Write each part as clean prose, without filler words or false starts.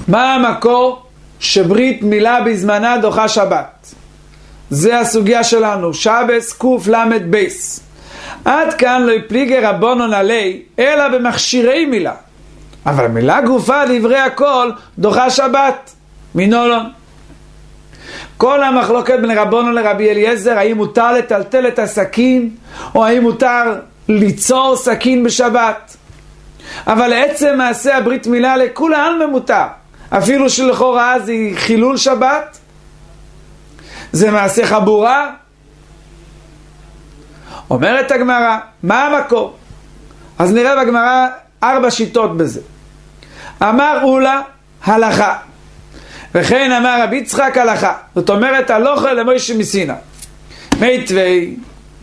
מה המקור שברית מילה בזמנה דוחה שבת? זה הסוגיה שלנו, שבס קוף למד בייס. עד כאן לא יפליגי רבונון עלי אלא במכשירי מילה, אבל מילה גופה דברי הכל דוחה שבת מנולון. כל המחלוקת בין רבונון לרבי אליעזר, האם מותר לטלטל את הסכין או האם מותר ליצור סכין בשבת, אבל עצם מעשה הברית מילה לכולי עלמא מותר, אפילו שלכאורה זה חילול שבת, זה מעשה חבורה. אומרת הגמרא, מה המקור? אז נראה בגמרא 4 שיטות בזה. אמר אולה הלכה, וכן אמר רבי יצחק הלכה, זאת אומרת הלכה למוישה מסיני. מיתווי,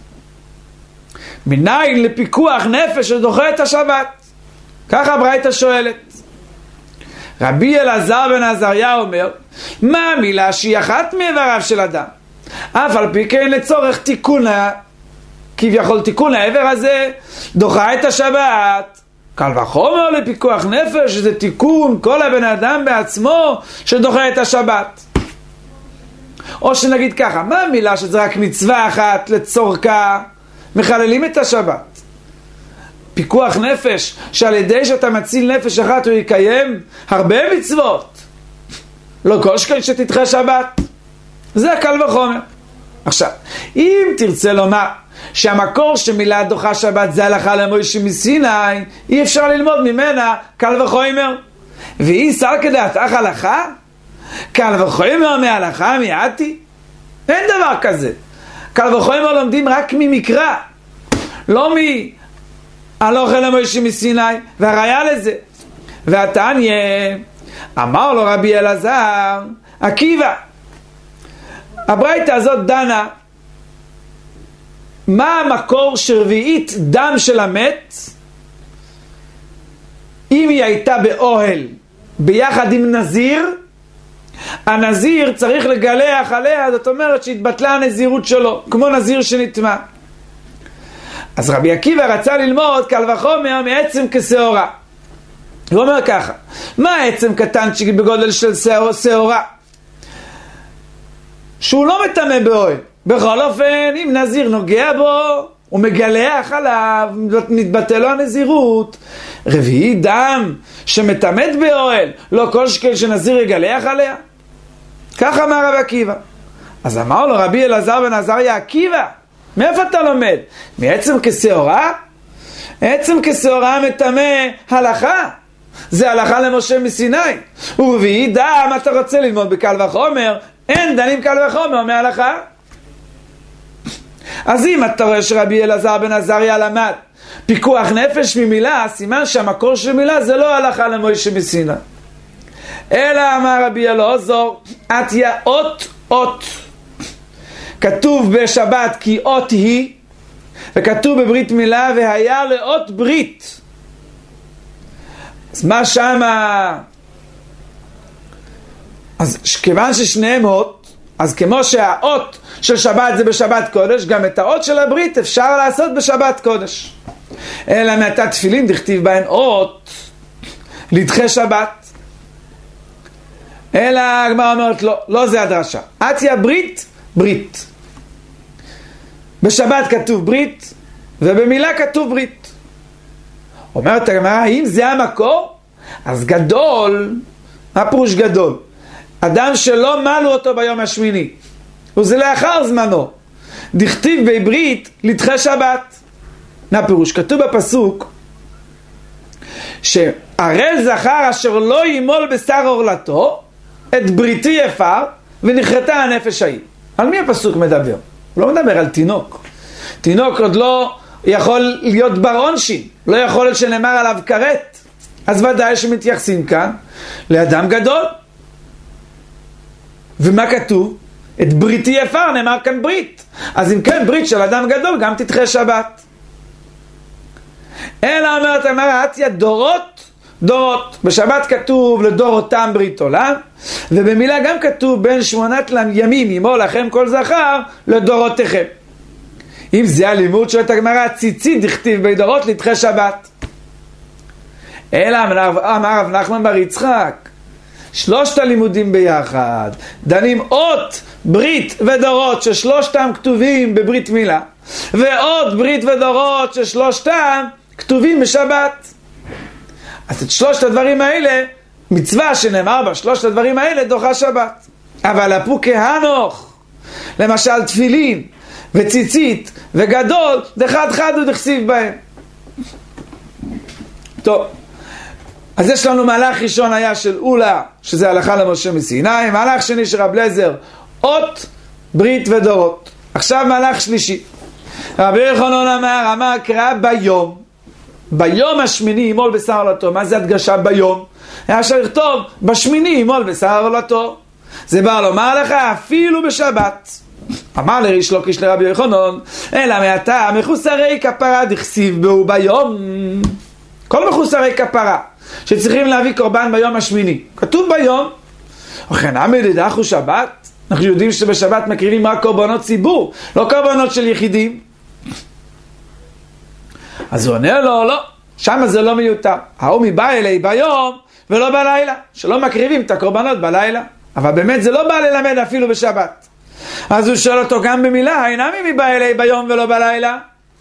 מניין לפיקוח נפש שדוחה את השבת? ככה ברייתא שואלת. רבי אלעזר בן עזריה אומר, מה המילה שהיא אחת מאיבריו של אדם, אף על פי כן לצורך תיקון, כביכול תיקון העבר הזה, דוחה את השבת. קל וחומר לפיקוח נפש, זה תיקון כל הבן אדם בעצמו שדוחה את השבת. או שנגיד ככה, מה המילה שזה רק מצווה אחת לצורכה מחללים את השבת? פיקוח נפש, שעל ידי שאתה מציל נפש אחת הוא יקיים הרבה מצוות, לא כל שכן שתדחה שבת. זה קל וחומר. עכשיו, אם תרצה לומר שהמקור שמילה דוחה שבת זה הלכה למוישה מסיני, אי אפשר ללמוד ממנה קל וחומר. והיא שר כדעת אך הלכה? קל וחומר מהלכה מיעתי? אין דבר כזה. קל וחומר לומדים רק ממקרא, לא הלכה למוישה מסיני. והראיה לזה, והתניא, אמר לו רבי אלעזר עקיבא. הברייתא הזאת דנה מה המקור שרביעית דם של המת, אם היא הייתה באוהל ביחד עם נזיר, הנזיר צריך לגלח עליה, זאת אומרת שהתבטלה הנזירות שלו, כמו נזיר שנטמא. אז רבי עקיבא רצה ללמוד קל וחומר מעצם כשעורה. הוא אומר ככה, מה העצם קטנצ'יק בגודל של שעורה שהוא לא מטמא באוהל? בכל אופן, אם נזיר נוגע בו, הוא מגלח עליו, מתבטל לו הנזירות. רביעי דם שמטמאת באוהל, לא כל שכן שנזיר יגלח עליה. ככה אמר רבי עקיבא. אז אמר לו רבי אלעזר בן עזריה, עקיבא, מאיפה אתה לומד? מעצם כשעורה? עצם כשעורה מטמא הלכה, זה הלכה למשה מסיני. ורביעי דם אתה רוצה ללמוד בקל וחומר, אין דנים קל וחומר מהלכה. אז אם אתה רואה שרבי אלעזר בן עזריה למד פיקוח נפש ממילה, סימן שהמקור של מילה זה לא הלכה למשה מסיני. אלא אמר רבי אלעזר עטיה אות אות. כתוב בשבת כי אות היא, וכתוב בברית מילה והיה לאות ברית. אז מה שמה? אז כיוון ששניהם אות, אז כמו שהאות של שבת זה בשבת קודש, גם את האות של הברית אפשר לעשות בשבת קודש. אלא מעתה תפילין דכתיב בהן אות לדחה שבת. אלא הגמרא אומרת לא זה הדרשה. עטיה ברית ברית. בשבת כתוב ברית ובמילה כתוב ברית. אומרת הגמרא, אם זה המקור, אז גדול, מה פירוש גדול? אדם שלא מלו אותו ביום השמיני, וזה לאחר זמנו, דכתיב בעברית לדחה שבת. מה פירוש? כתוב בפסוק שערל זכר אשר לא ימול בשר עורלתו את בריתי יפר ונחרטה הנפש ההיא. על מי הפסוק מדבר? הוא לא מדבר על תינוק. תינוק עוד לא יכול להיות בר עונשין, לא יכול להיות שנאמר עליו כרת. אז ודאי שמתייחסים כאן לאדם גדול. ומה כתוב? את בריתי יפר, נאמר כאן ברית. אז אם כן ברית של אדם גדול גם תדחה שבת. אלא אומרת אמרה עטיה דורות דורות. בשבת כתוב לדורותם ברית עולם, ובמילה גם כתוב בין 8 ימים ימו לכם כל זכר לדורותיכם. אם זה הלימוד של הגמרא, ציצית דכתיב בדורות לדחה שבת. אלא אמר רב נחמן בר יצחק, שלושת הלימודים ביחד, דנים אות, ברית ודורות ששלושתם כתובים בברית מילה, ועוד ברית ודורות ששלושתם כתובים בשבת. אז את שלושת הדברים האלה, מצווה שנאמר בה, שלושת הדברים האלה דוחה שבת. אבל הפוקי הנוך, למשל תפילין וציצית וגדול, דחד חד ודכסיב בהם. טוב, אז יש לנו מהלך ראשון היה של אולה, שזה הלכה למשה מסיני. מהלך שני של רב אליעזר, אות, ברית ודורות. עכשיו מהלך שלישי. רבי יוחנן אמר קרא ביום השמיני ימול בשר עולתו. מה זה הדגשה ביום? היה אפשר לכתוב בשמיני ימול בשר עולתו. זה בא לומר לך אפילו בשבת. אמר לריש לוקיש לרבי יוחנן, אלא מעתה מחוסרי כפרה דכסיב בו ביום. כל מחוסרי כפרה שצריכים להביא קורבן ביום השמיני, כתוב ביום. וכן עמד דחו שבת, אנחנו יודעים שבשבת מקריבים רק קורבנות ציבור, לא קורבנות של יחידים. אז הוא עונה לו, לא, שם זה לא מיותר. ההוא מבא אלי ביום ולא בלילה, שלא מקריבים את הקורבנות בלילה. אבל באמת זה לא בא ללמד אפילו בשבת. אז הוא שואל אותו גם במילה, אינמי מבא אלי ביום ולא בלילה?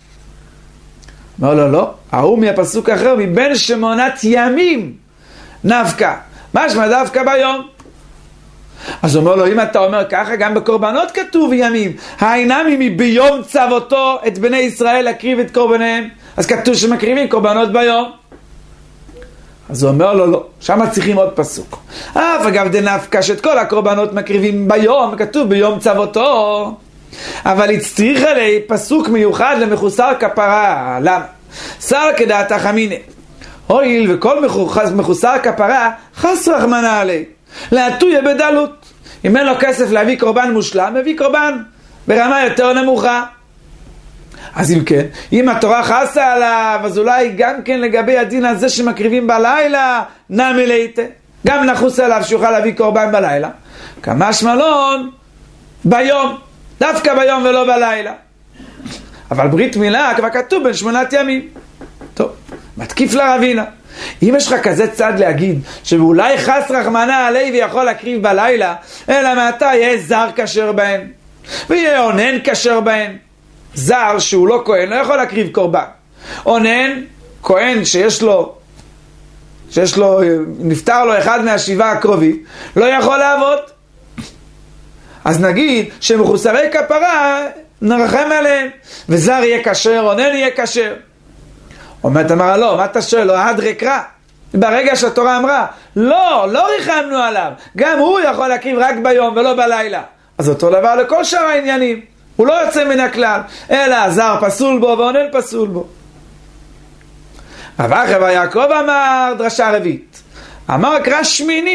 לא, לא, ההוא מהפסוק אחר, מבין 8 ימים נפקה. משמע דווקא ביום. אז הוא אומר לו, אם אתה אומר ככה, גם בקורבנות כתוב ימים. האינמי ביום צוותו את בני ישראל להקריב את קורבניהם. אז כתוב שמקריבים קורבנות ביום. אז הוא אומר לו, לא, שם צריכים עוד פסוק. אגב דנפקה שאת כל הקורבנות מקריבים ביום, כתוב ביום צוותו. אבל הצטריך עלי פסוק מיוחד למחוסר כפרה. למה? שר כדעת החמינה. הואיל וכל מחוסר כפרה חס רחמנה עלי. להטויה בדלות. אם אין לו כסף להביא קורבן מושלם, מביא קורבן ברמה יותר נמוכה. אז אם כן, אם התורה חסה עליו, אז אולי גם כן לגבי הדין הזה שמקריבים בלילה, נמי ליתה. גם נחוס עליו שיוכל להביא קורבן בלילה. כמה שמלון ביום. דווקא ביום ולא בלילה. אבל ברית מילה כבר כתוב בין 8 ימים. טוב, מתקיף לרבינה. אם יש לך כזה צד להגיד שאולי חס רחמנה עלי ויכול להקריב בלילה, אלא מעתה יהיה זר כשר בהן ויהיה עונן כשר בהן. זר שהוא לא כהן לא יכול להקריב קורבן. עונן, כהן שיש לו נפטר לו אחד מהשבעה הקרובים, לא יכול לעבוד. אז נגיד שמחוסרי כפרה נרחם עליהם, וזר יהיה כשר, עונן יהיה כשר. אומרת אמרה לא, מה אתה שואל? לא הדרק רע. ברגע שהתורה אמרה לא ריחמנו עליו, גם הוא יכול להקריב רק ביום ולא בלילה. אז אותו דבר לכל שאר העניינים, הוא לא יוצא מן הכלל, אלא זר פסול בו ועונן פסול בו. רב אחא בר יעקב אמר דרשה רביעית, אמר קרא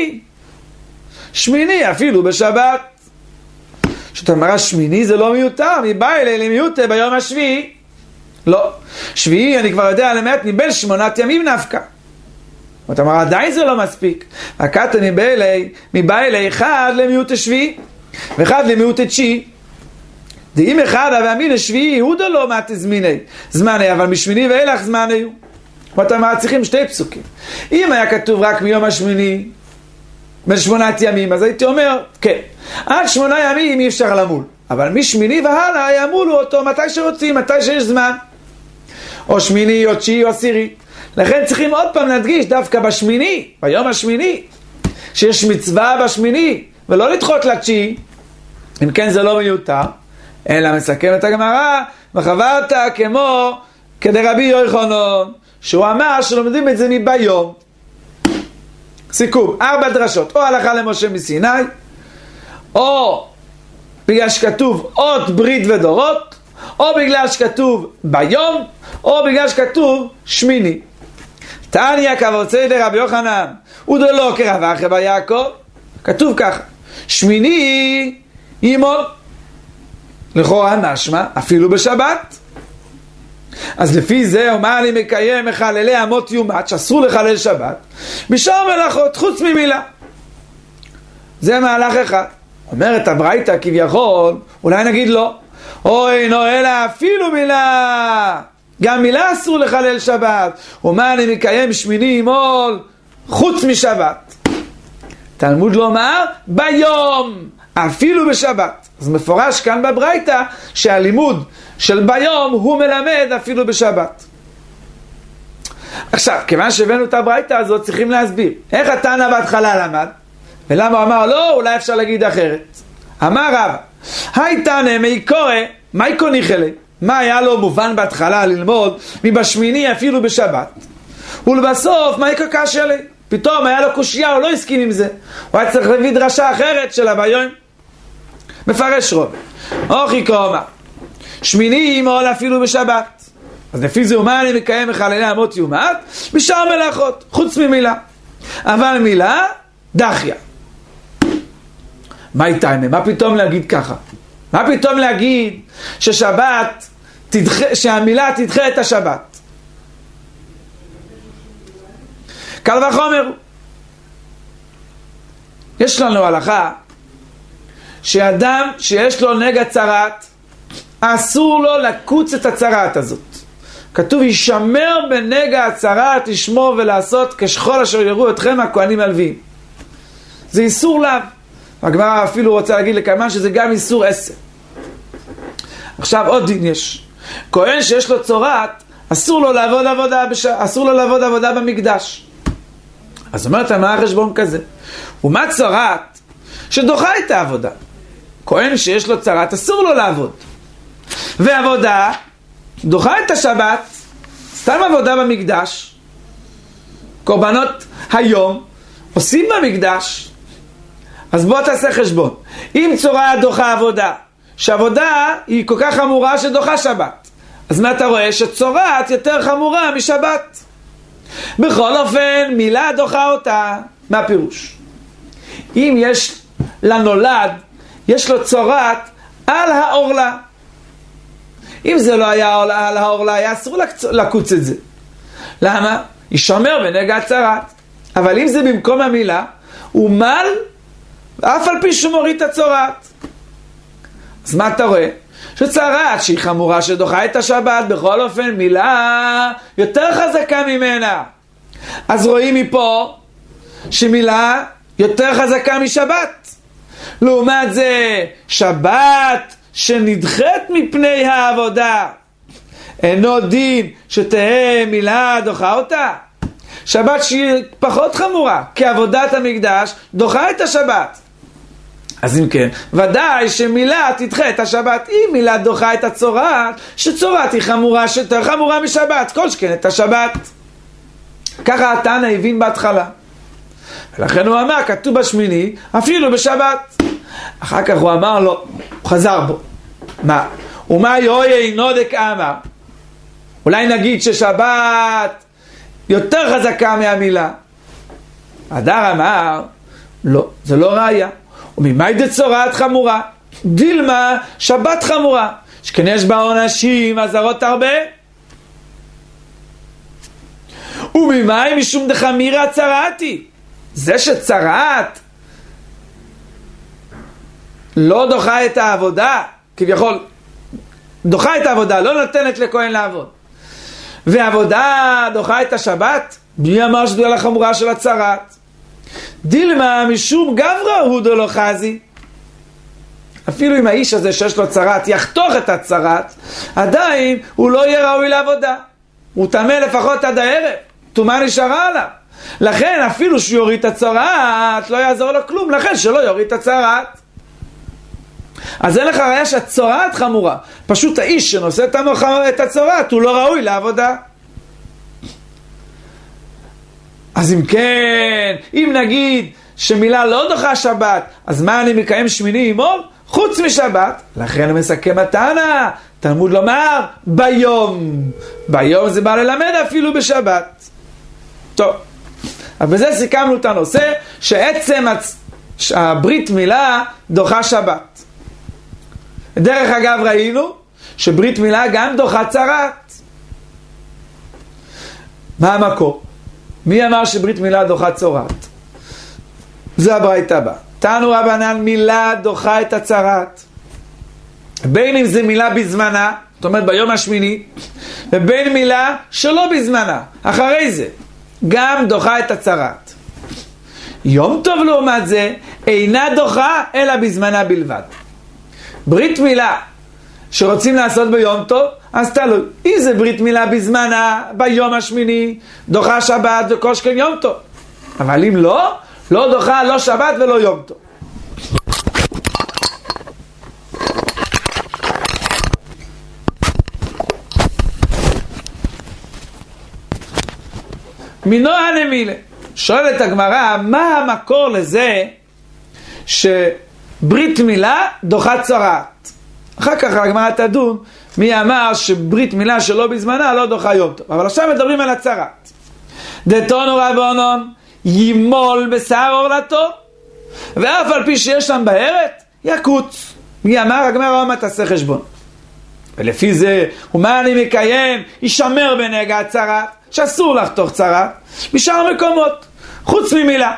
שמיני אפילו בשבת. זאת אומרת שמיני זה לא מיותר, מבא אלי למיותר ביום השביעי. לא, שביעי אני כבר יודע למעט מבין 8 ימים נפקה. זאת אומרת עדיין זה לא מספיק. הקטן מבא אלי אחד למיעוט השביעי ואחד למיעוט התשיעי. דאם אחד ואמין השביעי הוא דלו מה תזמיני זמני, אבל משמיני ואילך זמני הוא. זאת אומרת צריכים 2 פסוקים. אם היה כתוב רק מיום השמיני בין 8 ימים, אז הייתי אומר כן, עד 8 ימים אי אפשר למול, אבל משמיני והלאה ימולו אותו מתי שרוצים, מתי שיש זמן, או שמיני או תשיעי או עשירי. לכן צריכים עוד פעם להדגיש דווקא בשמיני, ביום השמיני, שיש מצווה בשמיני ולא לדחות לתשיעי. אם כן זה לא מיותר, אלא מסכם את הגמרא וחברת כמו כדרבי יוחנן שהוא אמר שלומדים את זה מביום. סיכום, 4 דרשות, או הלכה למשה מסיני, או בגלל שכתוב אות ברית ודורות, או בגלל שכתוב ביום, או בגלל שכתוב שמיני. תניא כבוצי דרבי יוחנן ודלא כרב אחא בר יעקב, כתוב ככה, שמיני ימול, לכאורה משמע אפילו בשבת. אז לפי זה אומר לי מקיים מחללי אמות יומת שאסור לחלל שבת בשאר מלאכות חוץ ממילה. זה מהלך אחד. אומרת הברייתא כביכול, אולי נגיד לא, אוי נו אלא אפילו מילה, גם מילה אסור לחלל שבת. אומר לי מקיים שמיני ימול חוץ משבת. תלמוד לומר ביום, אפילו בשבת. אז מפורש כאן בברייתא שהלימוד של ביום הוא מלמד אפילו בשבת. עכשיו, כיוון שהבאנו את הברייתא הזאת, צריכים להסביר איך התנא בהתחלה למד, ולמה הוא אמר לא, אולי אפשר להגיד אחרת. אמר רב, היי תנא מי קורא, מי קוני חלה? מה היה לו מובן בהתחלה ללמוד מבשמיני אפילו בשבת? ולבסוף, מה יקר קשה לי? פתאום היה לו קושיה, הוא לא הסכים עם זה. הוא היה צריך להביא דרשה אחרת של הביום. מפרש רוב. אוכי קורא, שמיני מול אפילו בשבת. אז לפי זה ומה אני מקיים מחללי אמות יומת? בשאר מלאכות, חוץ ממילה. אבל מילה, דחיה. מה איתה? מה פתאום להגיד ככה? מה פתאום להגיד ששבת תדחה, שהמילה תדחה את השבת? קל וחומר. יש לנו הלכה שאדם שיש לו נגע צרת, אסור לו לקוץ את הצרת הזאת. כתוב ישמר בנגע הצרת לשמור ולעשות כשכל אשר יראו אתכם הכהנים הלוויים. זה איסור לאו. הגמרא אפילו רוצה להגיד לכמה שזה גם איסור עשר. עכשיו עוד דין יש. כהן שיש לו צורת, אסור לו לעבוד עבודה במקדש. אז אומרת מה החשבון כזה? ומה צורת שדוחה את העבודה? כהן שיש לו צרת אסור לו לעבוד. ועבודה דוחה את השבת, סתם עבודה במקדש. קורבנות היום עושים במקדש. אז בוא תעשה חשבון. אם צורה דוחה עבודה, שעבודה היא כל כך חמורה שדוחה שבת, אז מה אתה רואה? שצורת יותר חמורה משבת. בכל אופן, מילה דוחה אותה. מה הפירוש? אם יש לנולד, יש לו צורת על העורלה. אם זה לא היה על העורלה, היה אסור לקוץ את זה. למה? ישמר בנגע הצרת. אבל אם זה במקום המילה, הוא מל אף על פי שהוא מוריד את הצורת. אז מה אתה רואה? שצרת שהיא חמורה שדוחה את השבת, בכל אופן מילה יותר חזקה ממנה. אז רואים מפה שמילה יותר חזקה משבת. לעומת זה שבת שנדחית מפני העבודה אינו דין שתהא מילה דוחה אותה. שבת שהיא פחות חמורה כעבודת המקדש דוחה את השבת. אז אם כן, ודאי שמילה תדחה את השבת. אם מילה דוחה את הצורת, שצורת היא חמורה שיותר חמורה משבת, כל שכן את השבת. ככה התנא הבין בהתחלה. ולכן הוא אמר, כתוב בשמיני, אפילו בשבת. אחר כך הוא אמר לו, הוא חזר בו. מה? ומה יוי נודק אמר? אולי נגיד ששבת יותר חזקה מהמילה. הדר אמר, לא, זה לא ראיה. וממאי דצורת חמורה? דילמה שבת חמורה. שכן יש בה עונשים, אזהרות הרבה. וממאי משום דחמירה צרעתי? זה שצרעת לא דוחה את העבודה, כביכול דוחה את העבודה, לא נותנת לכהן לעבוד, ועבודה דוחה את השבת, מי אמר שדויה לחמורה של הצרת? דילמה משום גברא הוא דולו חזי. אפילו אם האיש הזה שיש לו צרת יחתוך את הצרת, עדיין הוא לא יהיה ראוי לעבודה, הוא טמא לפחות עד הערב, טומאה נשארה עליו. לכן אפילו שהוא יוריד את הצרת לא יעזור לו כלום, לכן שלא יוריד את הצרת. אז אין לך ראיה שהצורת חמורה, פשוט האיש שנושא את הצורת הוא לא ראוי לעבודה. אז אם כן, אם נגיד שמילה לא דוחה שבת, אז מה אני מקיים שמיני עמו? חוץ משבת. לכן מסכם התנא, תלמוד לומר ביום. ביום זה בא ללמד אפילו בשבת. טוב, אז בזה סיכמנו את הנושא שעצם הברית מילה דוחה שבת. דרך אגב ראינו שברית מילה גם דוחה צרת. מה המקור? מי אמר שברית מילה דוחה צרת? זה הברייתא הבא. תנו רבנן מילה דוחה את הצרת. בין אם זה מילה בזמנה, זאת אומרת ביום השמיני, ובין מילה שלא בזמנה, אחרי זה, גם דוחה את הצרת. יום טוב לעומת זה אינה דוחה אלא בזמנה בלבד. ברית מילה שרוצים לעשות ביום טוב, אז תלוי. אם זה ברית מילה בזמנה, ביום השמיני, דוחה שבת וכל שכן יום טוב. אבל אם לא, לא דוחה לא שבת ולא יום טוב. מנועה נמילה. שואלת הגמרא, מה המקור לזה שברית מילה דוחה צרעת? אחר כך הגמרא תדון מי אמר שברית מילה שלא בזמנה לא דוחה יום טוב. אבל עכשיו מדברים על הצרעת. דתנו רבונון ימול בשר עורלתו, ואף על פי שיש שם בערת יקוץ. מי אמר? הגמרא מה תעשה חשבון. ולפי זה, ומה אני מקיים? ישמר בנגע הצרעת, שאסור לחתוך צרעת, בשאר מקומות, חוץ ממילה.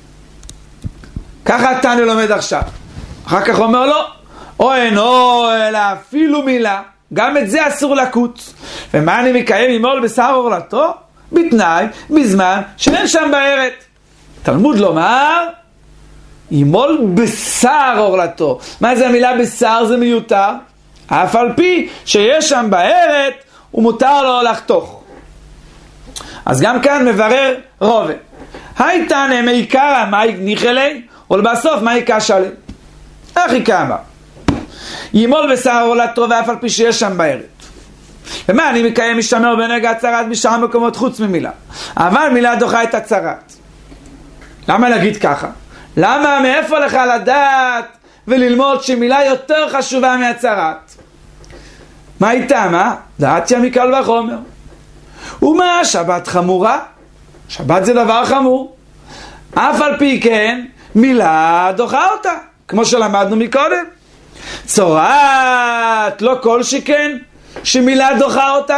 ככה תנא לומד עכשיו. אחר כך אומר לו, או אינו, אלא אפילו מילה, גם את זה אסור לקוץ. ומה אני מקיים ימול בשר עורלתו? בתנאי, בזמן שאין שם בערת. תלמוד לומר, ימול בשר עורלתו. מה זה המילה בשר? זה מיותר. אף על פי שיש שם בערת, הוא מותר לו לחתוך. אז גם כאן מברר רובה. הייתן מעיקרא מאי ניחלי, ולבסוף מאי קשלי. אחי כמה. ימול בשר עורלתו ואף על פי שיש שם בערת. ומה אני מקיים? משתמר בנגע הצרת בשאר מקומות חוץ ממילה. אבל מילה דוחה את הצרת. למה להגיד ככה? למה? מאיפה לך לדעת וללמוד שמילה יותר חשובה מהצרת? מה איתה? מה? דעתיה מקל וחומר. ומה? שבת חמורה. שבת זה דבר חמור. אף על פי כן, מילה דוחה אותה. כמו שלמדנו מקודם. צורת, לא כל שכן, שמילה דוחה אותה.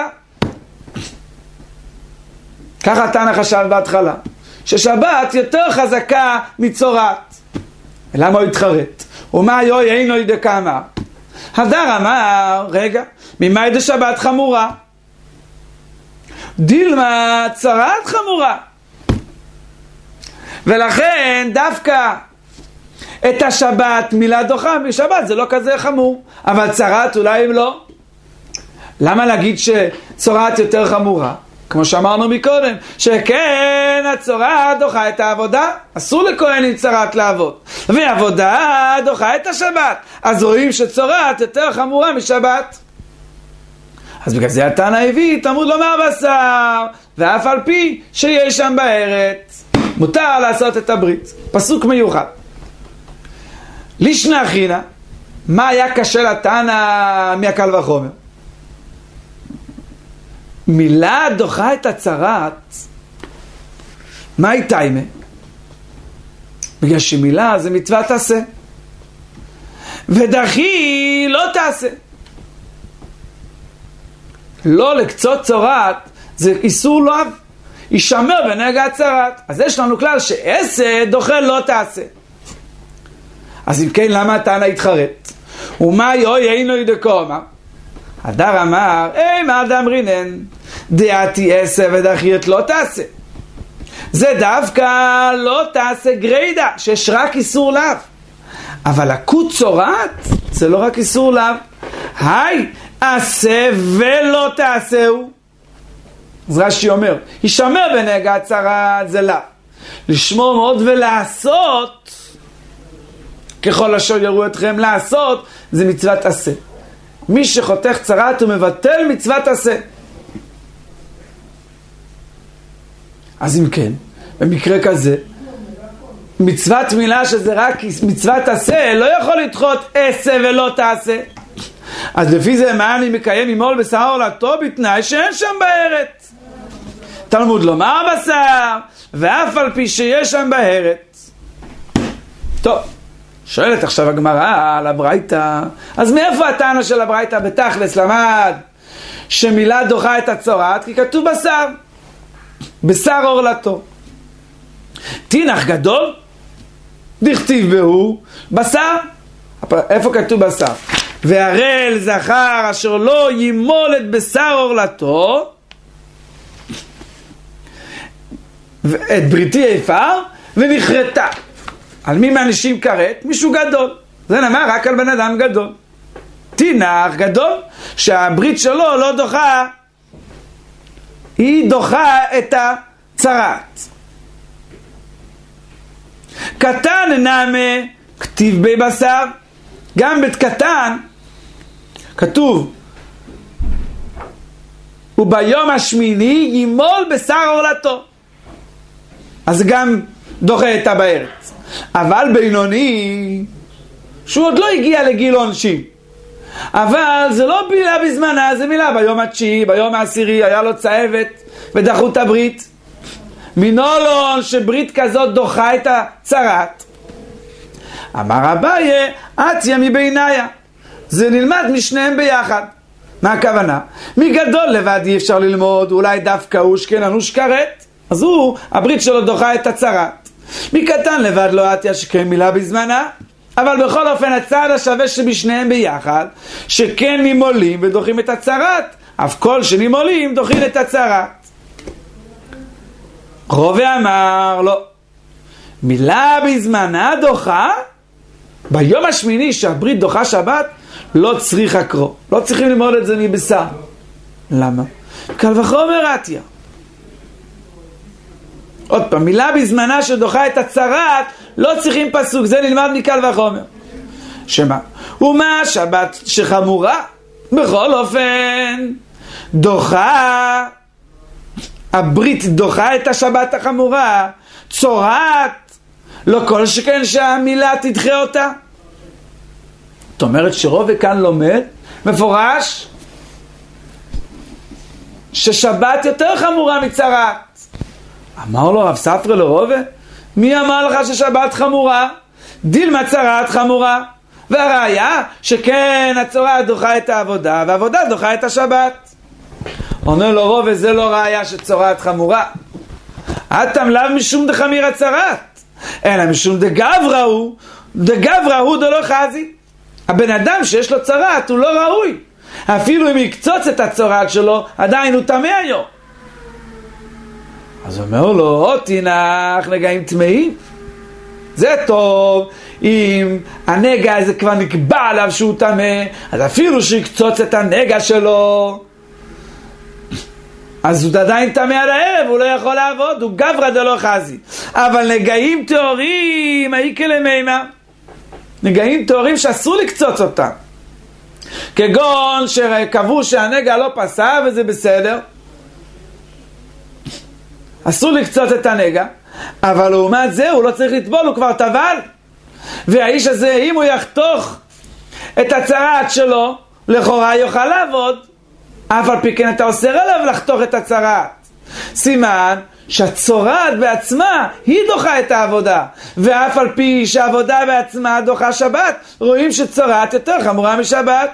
ככה תנא חשב בהתחלה. ששבת יותר חזקה מצורת. למה הוא התחרט? ומה יוי אינו דקאמר? הדר אמר, רגע, ממאי דשבת חמורה? דילמה צרת חמורה. ולכן דווקא את השבת מילה דוחה, משבת זה לא כזה חמור, אבל צרת אולי אם לא. למה להגיד שצורת יותר חמורה? כמו שאמרנו מקודם, שכן הצורת דוחה את העבודה, אסור לכהן עם צרת לעבוד, ועבודה דוחה את השבת, אז רואים שצורת יותר חמורה משבת. אז בגלל זה התנא הביא תלמוד לומר בשר, ואף על פי שיש שם בערת, מותר לעשות את הברית. פסוק מיוחד. לישנא אחינא, מה היה קשה לתנא מהקל וחומר? מילה דוחה את הצרת, מה היא טיימה? בגלל שמילה זה מצווה תעשה, ודחי לא תעשה. לא לקצות צורת זה איסור לא אב, ישמר בנגע הצרת. אז יש לנו כלל שעשה דוחה לא תעשה. אז אם כן, למה התנא התחרט? ומה יוי אינו דקאמר? הדר אמר, מה דאמרינן? דעתי עשה ודחית לא תעשה. זה דווקא לא תעשה גרידה, שיש רק איסור לאו. אבל לקוט צורת זה לא רק איסור לאו. היי, עשה ולא תעשהו. אז רש"י אומר, ישמר בנגע הצרת זה לאו. לשמור מאוד ולעשות, ככל אשר יראו אתכם לעשות, זה מצוות עשה. מי שחותך צרת הוא מבטל מצוות עשה. אז אם כן, במקרה כזה, מצוות מילה שזה רק מצוות עשה, לא יכול לדחות עשה ולא תעשה. אז לפי זה מה אני מקיים ימול בשר עורלתו בתנאי שאין שם בערת. תלמוד לומר בשר, ואף על פי שיש שם בערת. טוב, שואלת עכשיו הגמרא על הברייתא, אז מאיפה הטענה של הברייתא? בתכלס למד שמילה דוחה את הצורת, כי כתוב בשר, בשר עורלתו. תינח גדול, דכתיב בהו בשר. איפה כתוב בשר? והרל זכר אשר לא ימול את בשר עורלתו, את בריתי יפר, ונחרטה. על מי מהאנשים כרת? מישהו גדול. זה נאמר רק על בן אדם גדול. תינח גדול, שהברית שלו לא דוחה, היא דוחה את הצרת. קטן נעמה, כתיב בי בשר. גם בית קטן כתוב, וביום השמיני ימול בשר עורלתו. אז גם דוחה את בארץ. אבל בינוני, שהוא עוד לא הגיע לגיל עונשין, אבל זה לא מילה בזמנה, זה מילה ביום התשיעי, ביום העשירי, היה לו צהבת ודחו את הברית. מנולון שברית כזאת דוחה את הצרת. אמר אביי, עטיה מביניה. זה נלמד משניהם ביחד. מה הכוונה? מגדול לבד אי אפשר ללמוד, אולי דווקא הוא שכננוש כרת, אז הוא, הברית שלו דוחה את הצרת. מקטן לבד לא עטיה שכן מילה בזמנה, אבל בכל אופן הצעד השווה שבשניהם ביחד, שכן נימולים ודוחים את הצרת, אף כל שנימולים דוחים את הצרת. רובה אמר לא, מילה בזמנה דוחה, ביום השמיני שהברית דוחה שבת, לא צריך לקרוא, לא צריכים ללמוד את זה מבשר. למה? קל וחומר עטיה. עוד פעם, מילה בזמנה שדוחה את הצרת, לא צריכים פסוק, זה נלמד מקל וחומר. שמה? ומה שבת שחמורה? בכל אופן, דוחה, הברית דוחה את השבת החמורה, צורת, לא כל שכן שהמילה תדחה אותה. זאת אומרת שרוב וכאן לומד, מפורש, ששבת יותר חמורה מצרת. אמר לו רב ספרא לרובה, מי אמר לך ששבת חמורה? דילמה צרת חמורה. והראיה שכן הצורה דוחה את העבודה, והעבודה דוחה את השבת. עונה לו רובה, זה לא ראיה שצורת חמורה. אתם לאו משום דחמיר הצרת, אלא משום דגברא הוא דלא חזי. הבן אדם שיש לו צרת הוא לא ראוי. אפילו אם יקצוץ את הצרת שלו, עדיין הוא טמא היום. אז אומר לו, תינח נגעים טמאים. זה טוב, אם הנגע הזה כבר נקבע עליו שהוא טמא, אז אפילו שיקצוץ את הנגע שלו, אז הוא עדיין טמא עד הערב, הוא לא יכול לעבוד, הוא גברא דלא חזי. אבל נגעים טהורים, האיקה למימה, נגעים טהורים שאסור לקצוץ אותם, כגון שקבעו שהנגע לא פסע וזה בסדר, אסור לקצוץ את הנגע, אבל לעומת זה הוא לא צריך לטבול, הוא כבר טבל. והאיש הזה, אם הוא יחתוך את הצרת שלו, לכאורה יוכל לעבוד, אף על פי כן אתה אוסר עליו לחתוך את הצרת. סימן שהצורת בעצמה היא דוחה את העבודה, ואף על פי שהעבודה בעצמה דוחה שבת, רואים שצורת יותר חמורה משבת.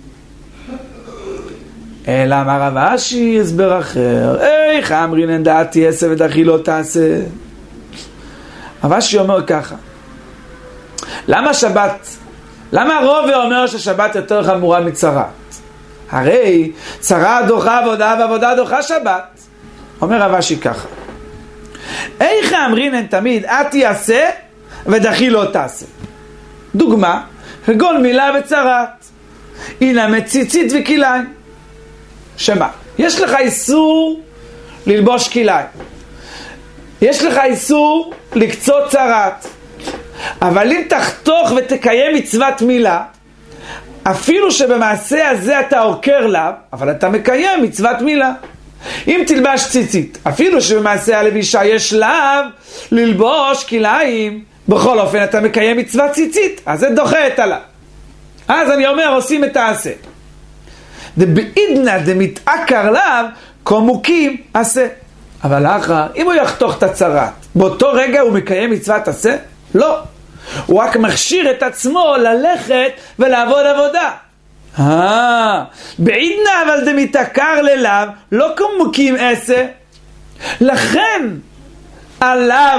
אלא אמר רב אשי הסבר אחר, איך אמרינן דעתי עשה ודחי לא תעשה. רב אשי אומר ככה, למה רובה אומר ששבת יותר חמורה מצרת? הרי צרת דוחה עבודה ועבודה דוחה שבת. אומר רב אשי ככה, איך אמרינן תמיד עתי עשה ודחי לא תעשה. דוגמה, כגון מילה בצרת, הנה מציצית וכיליים. שמה? יש לך איסור ללבוש כיליים, יש לך איסור לקצות צרת, אבל אם תחתוך ותקיים מצוות מילה, אפילו שבמעשה הזה אתה עוקר לה, אבל אתה מקיים מצוות מילה. אם תלבש ציצית, אפילו שבמעשה הלבישה יש לה ללבוש כיליים, בכל אופן אתה מקיים מצוות ציצית, אז זה דוחה את עליו. אז אני אומר, עושים את העשה. דבעידנא דמתעקר לאו כמוקים עשה. אבל אחר, אם הוא יחתוך את הצרת, באותו רגע הוא מקיים מצוות עשה? לא. הוא רק מכשיר את עצמו ללכת ולעבוד עבודה. בעידנא אבל דמתעקר ללאו לא כמוקים עשה. לכן עליו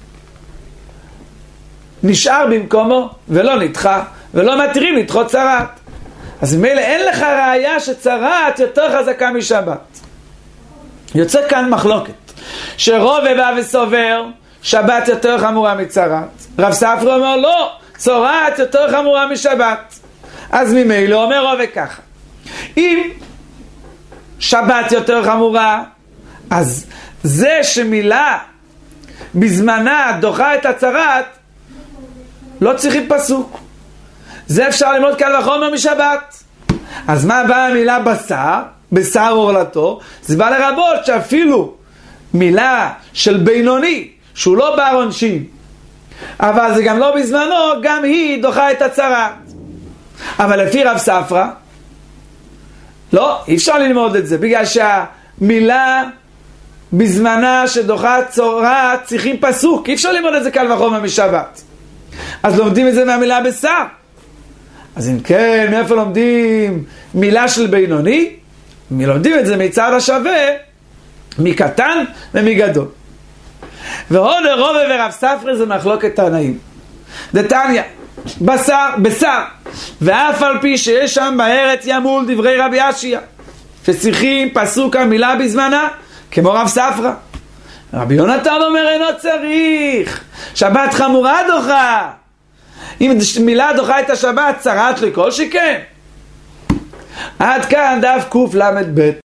נשאר במקומו ולא נדחה, ולא מתירים לדחות צרת. אז מילא אין לך ראיה שצרת יותר חזקה משבת. יוצא כאן מחלוקת, שרובה בא וסובר שבת יותר חמורה מצרת. רב ספרא אומר לא, צורת יותר חמורה משבת. אז ממילא אומר רוב וככה, אם שבת יותר חמורה, אז זה שמילה בזמנה דוחה את הצרת, לא צריכים פסוק. זה אפשר ללמוד קל וחומר משבת. אז מה באה המילה בשר? בשר אורלתו. זה בא לרבות שאפילו מילה של בינוני, שהוא לא בר עונשין, אבל זה גם לא בזמנו, גם היא דוחה את הצרת. אבל לפי רב ספרא, לא, אי אפשר ללמוד את זה, בגלל שהמילה בזמנה שדוחה צרת צריכים פסוק. אי אפשר ללמוד את זה קל וחומר משבת. אז לומדים את זה מהמילה בשר. אז אם כן, מאיפה לומדים מילה של בינוני? לומדים את זה מצד השווה, מקטן ומגדול. ועוד רובה ורב ספרא זה מחלוקת תנאים. דתניא, בשר, ואף על פי שיש שם בארץ ימול דברי רבי אשיה, שצריכים פסוק המילה בזמנה, כמו רב ספרא. רבי יונתן אומר אינו צריך, שבת חמורה דוחה. אם מילה דוחה את השבת, צרת לכל שכן. עד כאן דף קל"ב.